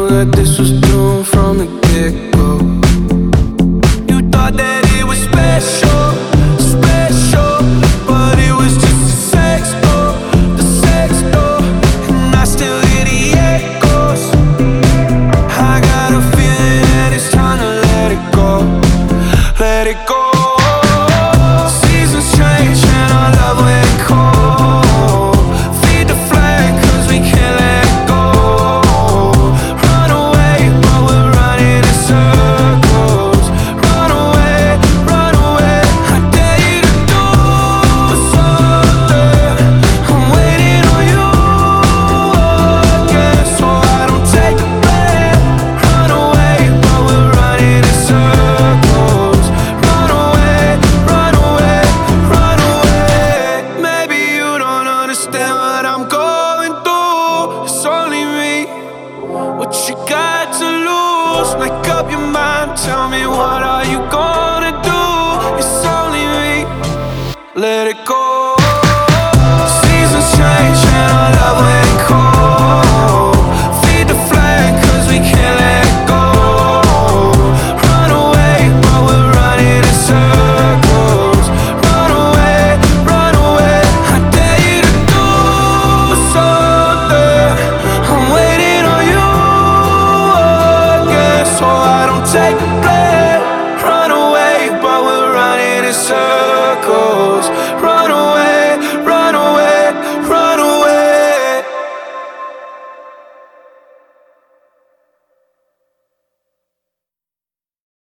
that this was doomed from the get-go. You thought that it was special, special, but it was just a sex door, the sex door. And I still hear the echoes. I got a feeling that it's time to let it go, let it go. Seasons change and our love went cold. Feed the flag cause we can't let it go. Run away but we're running in circles. Run away, run away. I dare you to do something. I'm waiting on you again, so I don't take the blame. Run away but we're running in circles. Run away, run away, run away. Maybe you don't understand what I'm going through. It's only me. What you got to lose? Make up your mind. Tell me, what are you gonna do? It's only me. Let it go. Seasons change and our love went cold. Feed the flag cause we can't let it go. Run away but we're running in circles. Run away, run away. I dare you to do something. I'm waiting on you again, so I don't take